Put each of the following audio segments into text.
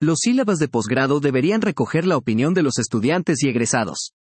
Los sílabas de posgrado deberían recoger la opinión de los estudiantes y egresados.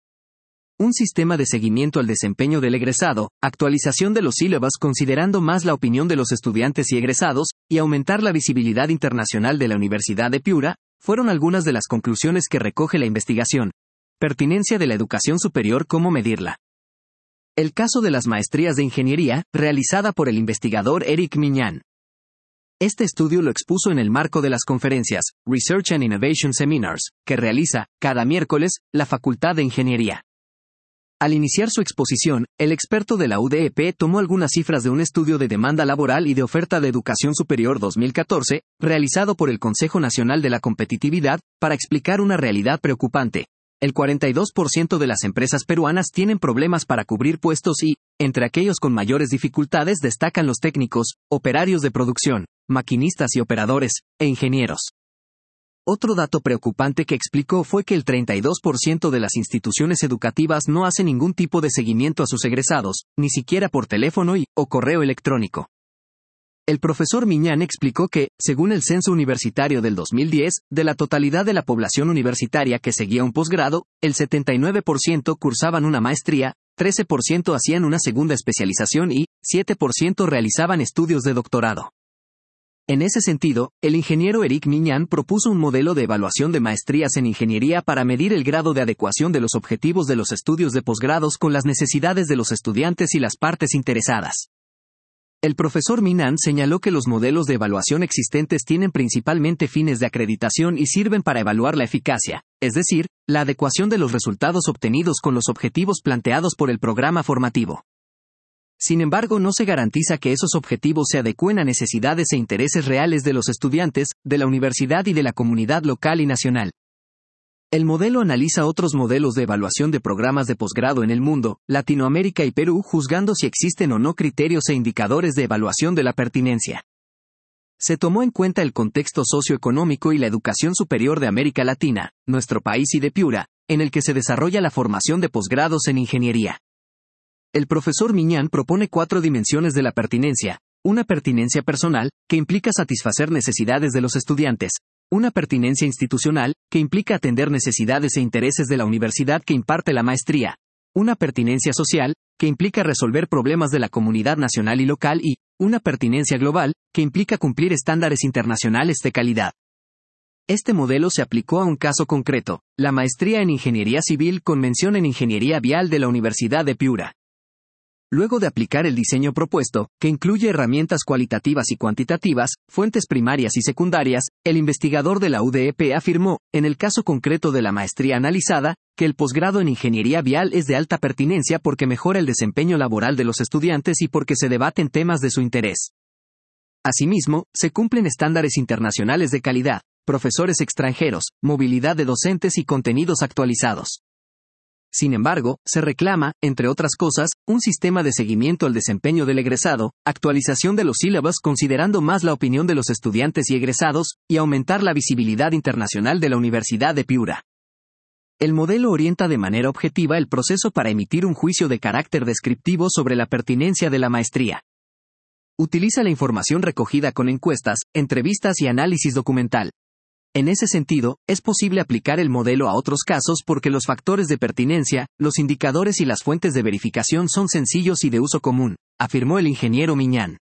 Un sistema de seguimiento al desempeño del egresado, actualización de los sílabas considerando más la opinión de los estudiantes y egresados, y aumentar la visibilidad internacional de la Universidad de Piura, fueron algunas de las conclusiones que recoge la investigación. Pertinencia de la educación superior, ¿cómo medirla? El caso de las maestrías de ingeniería, realizada por el investigador Eric Miñán. Este estudio lo expuso en el marco de las conferencias, Research and Innovation Seminars, que realiza, cada miércoles, la Facultad de Ingeniería. Al iniciar su exposición, el experto de la UDEP tomó algunas cifras de un estudio de demanda laboral y de oferta de educación superior 2014, realizado por el Consejo Nacional de la Competitividad, para explicar una realidad preocupante. El 42% de las empresas peruanas tienen problemas para cubrir puestos y, entre aquellos con mayores dificultades destacan los técnicos, operarios de producción, maquinistas y operadores, e ingenieros. Otro dato preocupante que explicó fue que el 32% de las instituciones educativas no hace ningún tipo de seguimiento a sus egresados, ni siquiera por teléfono o correo electrónico. El profesor Miñán explicó que, según el censo universitario del 2010, de la totalidad de la población universitaria que seguía un posgrado, el 79% cursaban una maestría, 13% hacían una segunda especialización y 7% realizaban estudios de doctorado. En ese sentido, el ingeniero Eric Miñán propuso un modelo de evaluación de maestrías en ingeniería para medir el grado de adecuación de los objetivos de los estudios de posgrados con las necesidades de los estudiantes y las partes interesadas. El profesor Miñán señaló que los modelos de evaluación existentes tienen principalmente fines de acreditación y sirven para evaluar la eficacia, es decir, la adecuación de los resultados obtenidos con los objetivos planteados por el programa formativo. Sin embargo, no se garantiza que esos objetivos se adecúen a necesidades e intereses reales de los estudiantes, de la universidad y de la comunidad local y nacional. El modelo analiza otros modelos de evaluación de programas de posgrado en el mundo, Latinoamérica y Perú, juzgando si existen o no criterios e indicadores de evaluación de la pertinencia. Se tomó en cuenta el contexto socioeconómico y la educación superior de América Latina, nuestro país y de Piura, en el que se desarrolla la formación de posgrados en ingeniería. El profesor Miñán propone 4 dimensiones de la pertinencia: una pertinencia personal, que implica satisfacer necesidades de los estudiantes; una pertinencia institucional, que implica atender necesidades e intereses de la universidad que imparte la maestría; una pertinencia social, que implica resolver problemas de la comunidad nacional y local; y una pertinencia global, que implica cumplir estándares internacionales de calidad. Este modelo se aplicó a un caso concreto, la maestría en Ingeniería Civil con mención en Ingeniería Vial de la Universidad de Piura. Luego de aplicar el diseño propuesto, que incluye herramientas cualitativas y cuantitativas, fuentes primarias y secundarias, el investigador de la UDEP afirmó, en el caso concreto de la maestría analizada, que el posgrado en ingeniería vial es de alta pertinencia porque mejora el desempeño laboral de los estudiantes y porque se debaten temas de su interés. Asimismo, se cumplen estándares internacionales de calidad, profesores extranjeros, movilidad de docentes y contenidos actualizados. Sin embargo, se reclama, entre otras cosas, un sistema de seguimiento al desempeño del egresado, actualización de los sílabas considerando más la opinión de los estudiantes y egresados, y aumentar la visibilidad internacional de la Universidad de Piura. El modelo orienta de manera objetiva el proceso para emitir un juicio de carácter descriptivo sobre la pertinencia de la maestría. Utiliza la información recogida con encuestas, entrevistas y análisis documental. En ese sentido, es posible aplicar el modelo a otros casos porque los factores de pertinencia, los indicadores y las fuentes de verificación son sencillos y de uso común, afirmó el ingeniero Miñán.